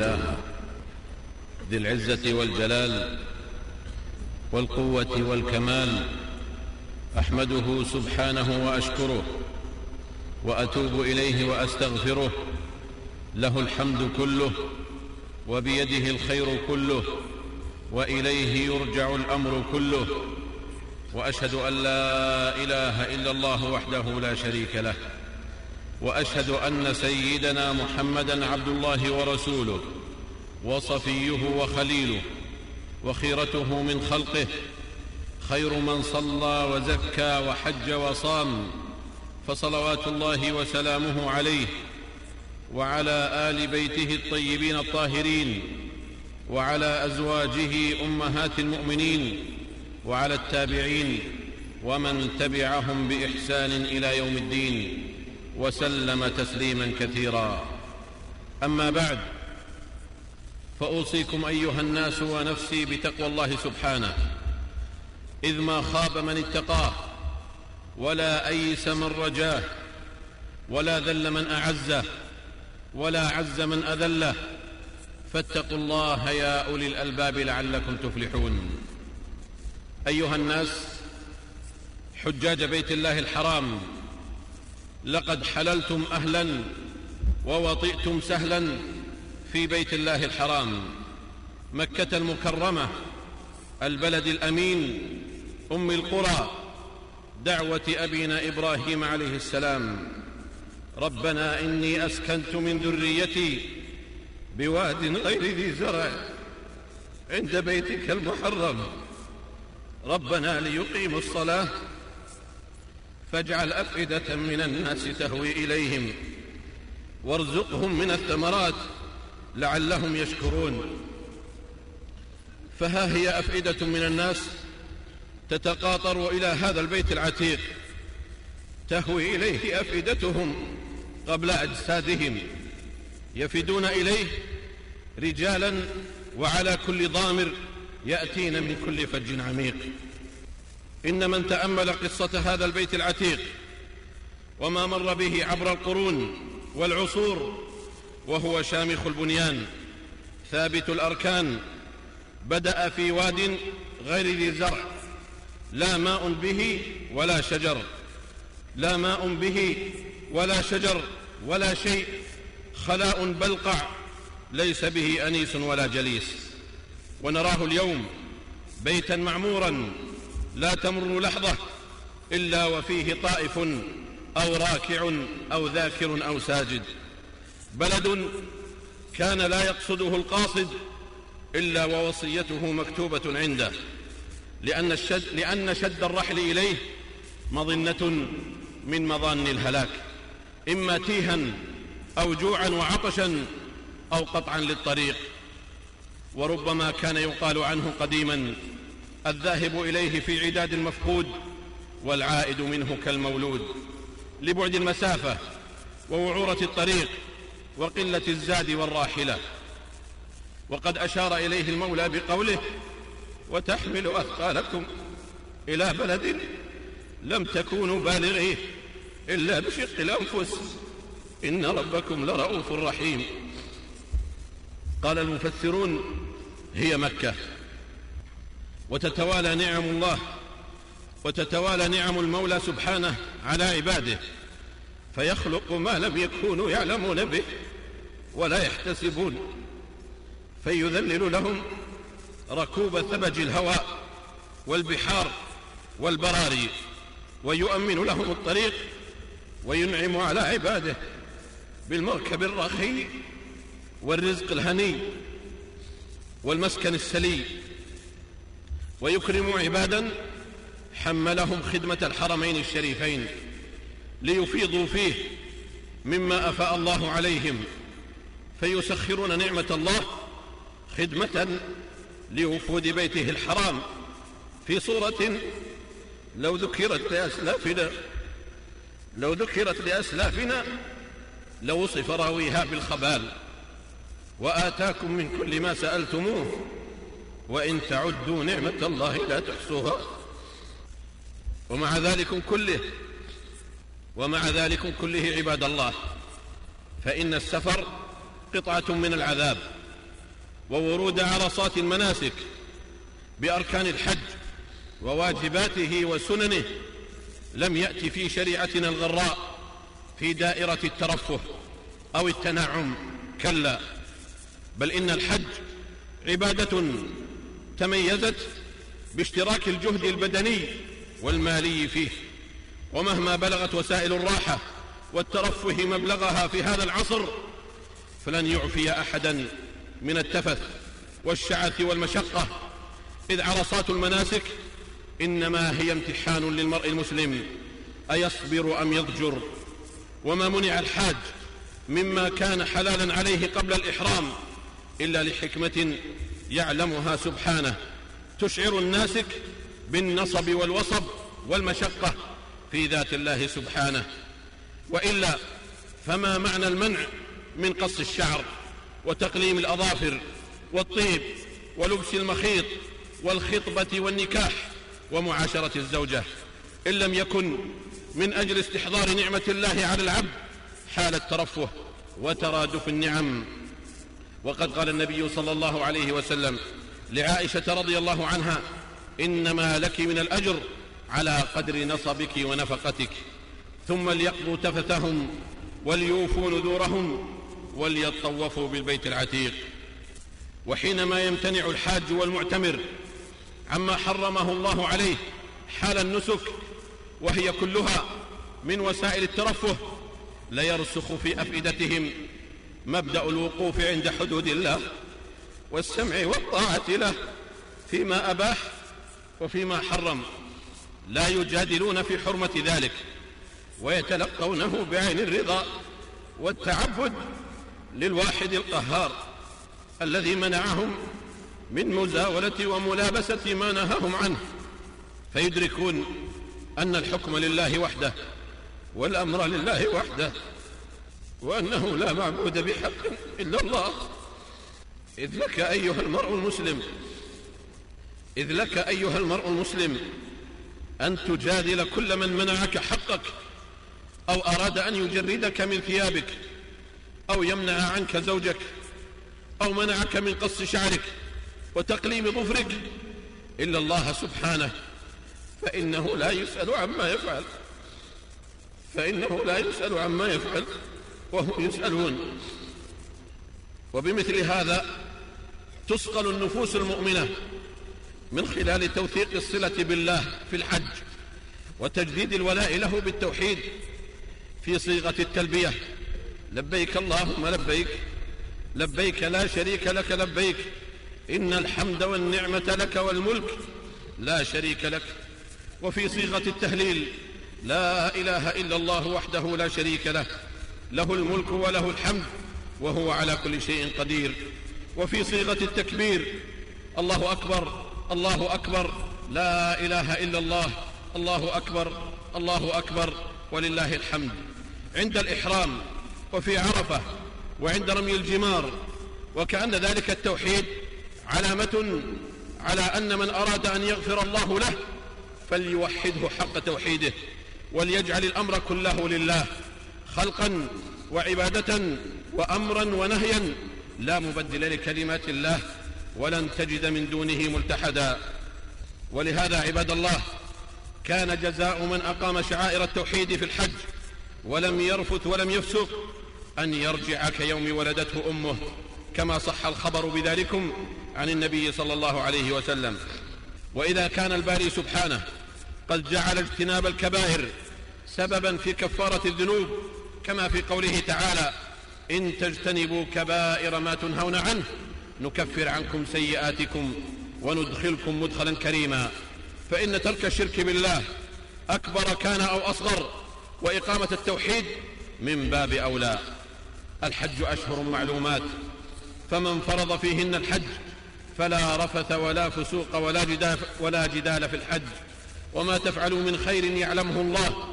لله ذي العزة والجلال والقوة والكمال، أحمده سبحانه وأشكره وأتوب إليه وأستغفره. له الحمد كله وبيده الخير كله وإليه يرجع الأمر كله، وأشهد أن لا إله إلا الله وحده لا شريك له، وأشهد أن سيدنا محمدًا عبد الله ورسوله وصفيه وخليله وخيرته من خلقه، خير من صلى وزكى وحج وصام، فصلوات الله وسلامه عليه وعلى آل بيته الطيبين الطاهرين، وعلى أزواجه أمهات المؤمنين، وعلى التابعين ومن تبعهم بإحسان إلى يوم الدين، وسلم تسليما كثيرا. أما بعد، فأوصيكم أيها الناس ونفسي بتقوى الله سبحانه، إذ ما خاب من اتقاه، ولا أيس من رجاه، ولا ذل من أعزه، ولا عز من أذله، فاتقوا الله يا أولي الألباب لعلكم تفلحون. أيها الناس، حجاج بيت الله الحرام، لقد حللتم أهلا ووطئتم سهلا في بيت الله الحرام، مكة المكرمة، البلد الأمين، أم القرى، دعوة أبينا إبراهيم عليه السلام: ربنا إني أسكنت من ذريتي بواد غير ذي زرع عند بيتك المحرم ربنا ليقيموا الصلاة فاجعل أفئدة من الناس تهوي إليهم وارزقهم من الثمرات لعلهم يشكرون. فها هي أفئدة من الناس تتقاطر إلى هذا البيت العتيق، تهوي إليه أفئدتهم قبل أجسادهم، يفدون إليه رجالا وعلى كل ضامر يأتين من كل فج عميق. إن من تأمل قصة هذا البيت العتيق وما مر به عبر القرون والعصور، وهو شامخ البنيان ثابت الأركان، بدأ في واد غير ذي زرع، لا ماء به ولا شجر، لا ماء به ولا شجر ولا شيء، خلاء بلقع ليس به أنيس ولا جليس. ونراه اليوم بيتا معمورا لا تمر لحظة إلا وفيه طائف أو راكع أو ذاكر أو ساجد، بلد كان لا يقصده القاصد إلا ووصيته مكتوبة عنده، لأن شد الرحل إليه مظنة من مظان الهلاك، إما تيها أو جوعا وعطشا أو قطعا للطريق. وربما كان يقال عنه قديما: الذاهب إليه في عداد المفقود والعائد منه كالمولود، لبعد المسافة ووعورة الطريق وقلة الزاد والراحلة. وقد أشار إليه المولى بقوله: وتحمل أثقالكم إلى بلد لم تكونوا بالغيه إلا بشق الأنفس إن ربكم لرؤوف رحيم. قال المفسرون: هي مكة، وتتوالى نعم الله وتتوالى نعم المولى سبحانه على عباده، فيخلق ما لم يكونوا يعلمون به ولا يحتسبون، فيذلل لهم ركوب ثبج الهواء والبحار والبراري، ويؤمن لهم الطريق، وينعم على عباده بالمركب الرخي والرزق الهني والمسكن السلي، ويكرم عبادا حملهم خدمة الحرمين الشريفين ليفيضوا فيه مما أفاء الله عليهم، فيسخرون نعمة الله خدمة لوفود بيته الحرام في صورة لو ذكرت لأسلافنا لوصف راويها بالخبال. وآتاكم من كل ما سألتموه وإن تعدوا نعمة الله لا تحصوها. ومع ذلك كله عباد الله، فإن السفر قطعة من العذاب وورود عرصات المناسك بأركان الحج وواجباته وسننه لم يأتي في شريعتنا الغراء في دائرة الترفه أو التنعم، كلا، بل إن الحج عبادة تميزت باشتراك الجهد البدني والمالي فيه، ومهما بلغت وسائل الراحة والترفه مبلغها في هذا العصر فلن يعفي أحدا من التفث والشعث والمشقة، إذ عرصات المناسك إنما هي امتحان للمرء المسلم أيصبر أم يضجر. وما منع الحاج مما كان حلالا عليه قبل الإحرام إلا لحكمة يعلمها سبحانه تشعر الناسك بالنصب والوصب والمشقة في ذات الله سبحانه، وإلا فما معنى المنع من قص الشعر وتقليم الأظافر والطيب ولبس المخيط والخطبة والنكاح ومعاشرة الزوجة إن لم يكن من أجل استحضار نعمة الله على العبد حال الترفه وترادف النعم. وقد قال النبي صلى الله عليه وسلم لعائشة رضي الله عنها: إنما لك من الأجر على قدر نصبك ونفقتك، ثم ليقضوا تفثهم وليوفوا نذورهم وليطوفوا بالبيت العتيق. وحينما يمتنع الحاج والمعتمر عما حرمه الله عليه حال النسك، وهي كلها من وسائل الترفه، ليرسخ في أفئدتهم مبدأ الوقوف عند حدود الله والسمع والطاعة له فيما أباح وفيما حرم، لا يجادلون في حرمة ذلك، ويتلقونه بعين الرضا والتعبد للواحد القهار الذي منعهم من مزاولة وملابسة ما نهاهم عنه، فيدركون أن الحكم لله وحده والأمر لله وحده، وأنه لا معبود بحق إلا الله. إذ لك أيها المرء المسلم أن تجادل كل من منعك حقك أو أراد أن يجردك من ثيابك أو يمنع عنك زوجك أو منعك من قص شعرك وتقليم ظفرك إلا الله سبحانه، فإنه لا يسأل عما يفعل وهم يسألون. وبمثل هذا تصقل النفوس المؤمنة من خلال توثيق الصلة بالله في الحج وتجديد الولاء له بالتوحيد في صيغة التلبية: لبيك اللهم لبيك، لبيك لا شريك لك لبيك، إن الحمد والنعمة لك والملك لا شريك لك. وفي صيغة التهليل: لا إله إلا الله وحده لا شريك له، له الملك وله الحمد وهو على كل شيء قدير. وفي صيغة التكبير: الله أكبر الله أكبر، لا إله إلا الله، الله أكبر الله أكبر ولله الحمد. عند الإحرام وفي عرفة وعند رمي الجمار، وكأن ذلك التوحيد علامة على أن من أراد أن يغفر الله له فليوحده حق توحيده وليجعل الأمر كله لله، خلقا وعبادة وأمرا ونهيا، لا مبدل لكلمات الله ولن تجد من دونه ملتحدا. ولهذا عباد الله كان جزاء من أقام شعائر التوحيد في الحج ولم يرفث ولم يفسق أن يرجع كيوم ولدته أمه، كما صح الخبر بذلكم عن النبي صلى الله عليه وسلم. وإذا كان الباري سبحانه قد جعل اجتناب الكبائر سببا في كفارة الذنوب، كما في قوله تعالى: إن تجتنبوا كبائر ما تنهون عنه نكفر عنكم سيئاتكم وندخلكم مدخلا كريما، فإن ترك الشرك بالله أكبر كان أو أصغر، وإقامة التوحيد من باب أولى. الحج أشهر معلومات، فمن فرض فيهن الحج فلا رفث ولا فسوق ولا جدال في الحج، وما تفعلوا من خير يعلمه الله،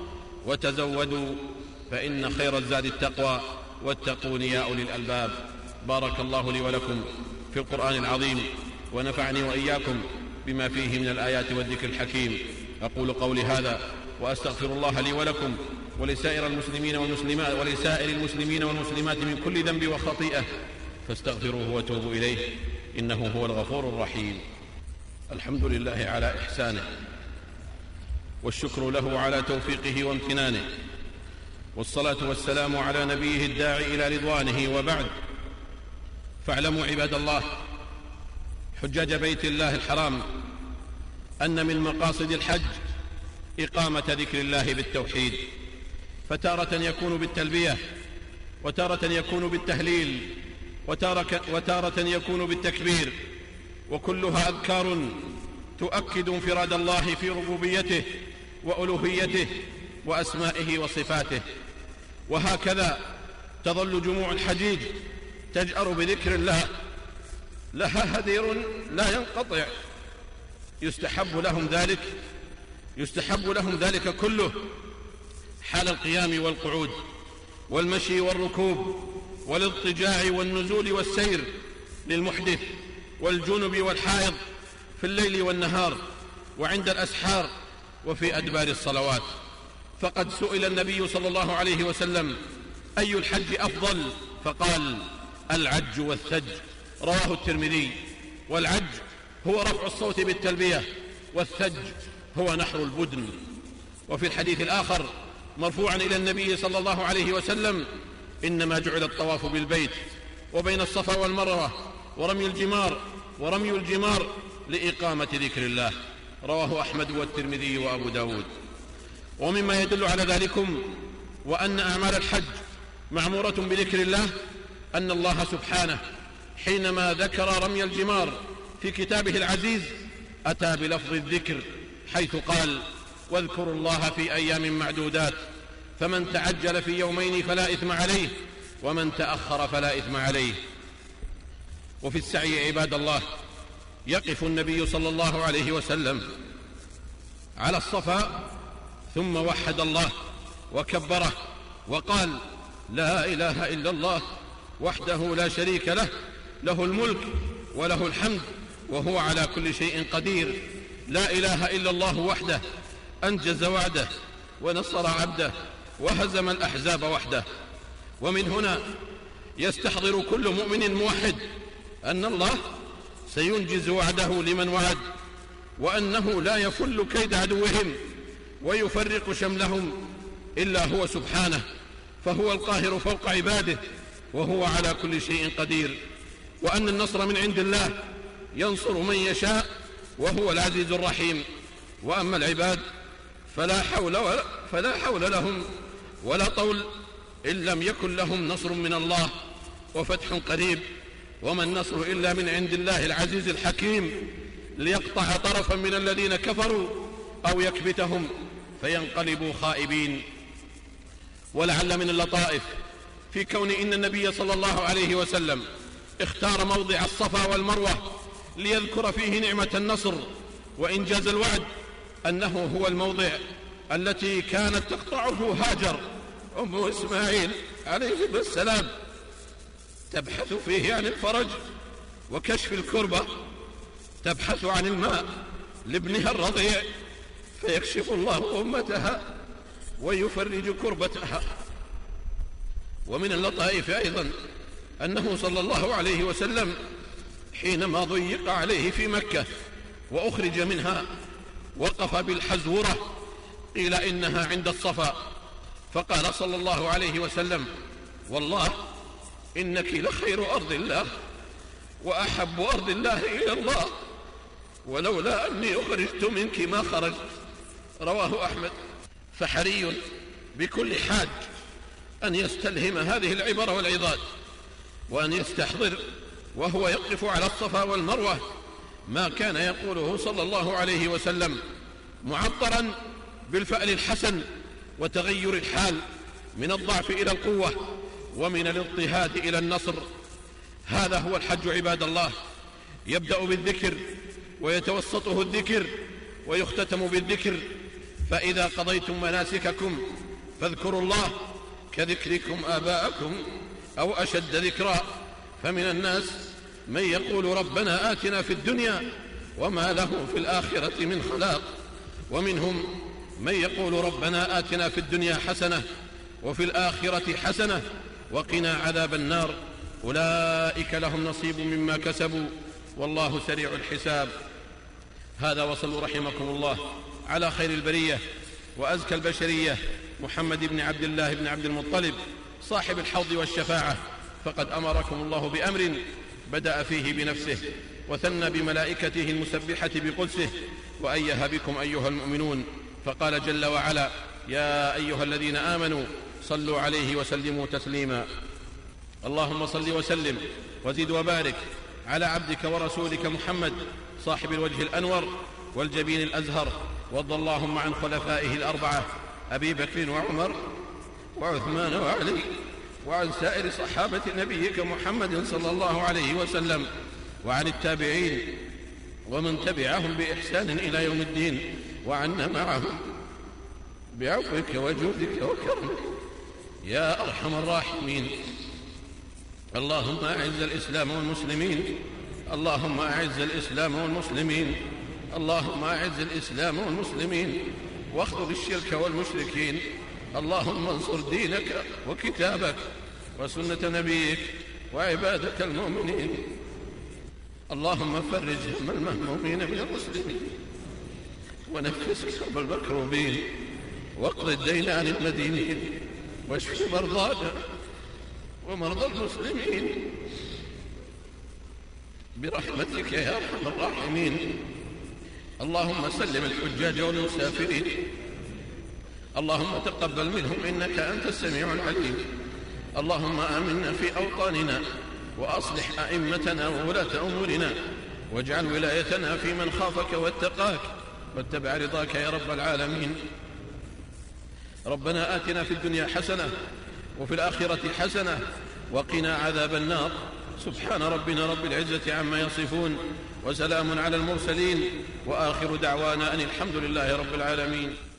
وتزودوا فإن خير الزاد التقوى واتقون يا أولي الألباب. بارك الله لي ولكم في القرآن العظيم، ونفعني وإياكم بما فيه من الآيات والذكر الحكيم. أقول قولي هذا وأستغفر الله لي ولكم ولسائر المسلمين والمسلمات من كل ذنب وخطيئة، فاستغفروه وتوبوا إليه إنه هو الغفور الرحيم. الحمد لله على إحسانه، والشكر له على توفيقه وامتنانه، والصلاة والسلام على نبيه الداعي إلى رضوانه، وبعد. فاعلموا عباد الله حجاج بيت الله الحرام أن من مقاصد الحج إقامة ذكر الله بالتوحيد، فتارة يكون بالتلبية، وتارة يكون بالتهليل، وتارة يكون بالتكبير، وكلها أذكار تؤكد انفراد الله في ربوبيته وألوهيته وأسمائه وصفاته. وهكذا تظل جموع الحجيج تجأر بذكر الله، لها هدير لا ينقطع، يستحب لهم ذلك كله حال القيام والقعود والمشي والركوب والاضطجاع والنزول والسير للمحدث والجنب والحائض في الليل والنهار وعند الأسحار وفي أدبار الصلوات. فقد سئل النبي صلى الله عليه وسلم: أي الحج أفضل؟ فقال: العج والثج، رواه الترمذي. والعج هو رفع الصوت بالتلبية، والثج هو نحر البدن. وفي الحديث الآخر مرفوعا إلى النبي صلى الله عليه وسلم: إنما جعل الطواف بالبيت وبين الصفا والمروة ورمي الجمار لإقامة ذكر الله، رواه أحمد والترمذي وأبو داود. ومما يدل على ذلكم وأن أعمال الحج معمورة بذكر الله أن الله سبحانه حينما ذكر رمي الجمار في كتابه العزيز أتى بلفظ الذكر، حيث قال: واذكروا الله في أيام معدودات، فمن تعجل في يومين فلا إثم عليه، ومن تأخر فلا إثم عليه. وفي السعي عباد الله يقف النبي صلى الله عليه وسلم على الصفا ثم وحد الله وكبره وقال: لا إله إلا الله وحده لا شريك له، له الملك وله الحمد وهو على كل شيء قدير. لا إله إلا الله وحده أنجز وعده ونصر عبده وهزم الأحزاب وحده. ومن هنا يستحضر كل مؤمن موحد أن الله سينجز وعده لمن وعد، وأنه لا يفل كيد عدوهم ويفرق شملهم إلا هو سبحانه، فهو القاهر فوق عباده وهو على كل شيء قدير، وأن النصر من عند الله ينصر من يشاء وهو العزيز الرحيم. وأما العباد فلا حول لهم ولا طول إن لم يكن لهم نصر من الله وفتح قريب، وما النصر إلا من عند الله العزيز الحكيم، ليقطع طرفا من الذين كفروا أو يكبتهم فينقلبوا خائبين. ولعل من اللطائف في كون إن النبي صلى الله عليه وسلم اختار موضع الصفا والمروة ليذكر فيه نعمة النصر وإنجاز الوعد، أنه هو الموضع التي كانت تقطعه هاجر أم إسماعيل عليه السلام، تبحث فيه عن الفرج وكشف الكربة، تبحث عن الماء لابنها الرضيع، فيكشف الله أمتها ويفرج كربتها. ومن اللطائف أيضا أنه صلى الله عليه وسلم حينما ضيق عليه في مكة وأخرج منها وقف بالحزورة، قيل إنها عند الصفا، فقال صلى الله عليه وسلم: والله إنك لخير أرض الله وأحب أرض الله إلى الله، ولولا أني أخرجت منك ما خرجت، رواه أحمد. فحري بكل حاج أن يستلهم هذه العبر والعظات، وأن يستحضر وهو يقف على الصفا والمروة ما كان يقوله صلى الله عليه وسلم، معطرا بالفأل الحسن وتغير الحال من الضعف إلى القوة ومن الاضطهاد إلى النصر. هذا هو الحج عباد الله، يبدأ بالذكر ويتوسطه الذكر ويختتم بالذكر. فإذا قضيتم مناسككم فاذكروا الله كذكركم آباءكم أو أشد ذكرا. فمن الناس من يقول ربنا آتنا في الدنيا وما له في الآخرة من خلاق، ومنهم من يقول ربنا آتنا في الدنيا حسنة وفي الآخرة حسنة وقنا عذاب النار. أولئك لهم نصيب مما كسبوا والله سريع الحساب. هذا وصلوا رحمكم الله على خير البرية وأزكى البشرية محمد بن عبد الله بن عبد المطلب صاحب الحوض والشفاعة، فقد أمركم الله بأمر بدأ فيه بنفسه وثنى بملائكته المسبحة بقدسه وأيها بكم أيها المؤمنون، فقال جل وعلا: يا أيها الذين آمنوا صلوا عليه وسلموا تسليما. اللهم صل وسلم وزد وبارك على عبدك ورسولك محمد صاحب الوجه الأنور والجبين الأزهر، وارض اللهم عن خلفائه الأربعة أبي بكر وعمر وعثمان وعلي، وعن سائر صحابة نبيك محمد صلى الله عليه وسلم، وعن التابعين ومن تبعهم بإحسان إلى يوم الدين، وعنا معهم بعفوك وجودك وكرمك يا أرحم الراحمين. اللهم أعز الإسلام والمسلمين، اللهم أعز الإسلام والمسلمين، اللهم أعز الإسلام والمسلمين، واخذل الشرك والمشركين. اللهم انصر دينك وكتابك وسنة نبيك وعبادك المؤمنين. اللهم فرج هم المهمومين من المسلمين، ونفس كرب المكروبين، واقض الدين عن المدينين، واشف مرضانا ومرضى المسلمين برحمتك يا أرحم الراحمين. اللهم سلم الحجاج والمسافرين، اللهم تقبل منهم إنك أنت السميع العليم. اللهم آمنا في أوطاننا، وأصلح أئمتنا وولاة أمورنا، واجعل ولايتنا في من خافك واتقاك واتبع رضاك يا رب العالمين. ربنا آتنا في الدنيا حسنة وفي الآخرة حسنة وقنا عذاب النار. سبحان ربنا رب العزة عما يصفون، وسلام على المرسلين، وآخر دعوانا أن الحمد لله رب العالمين.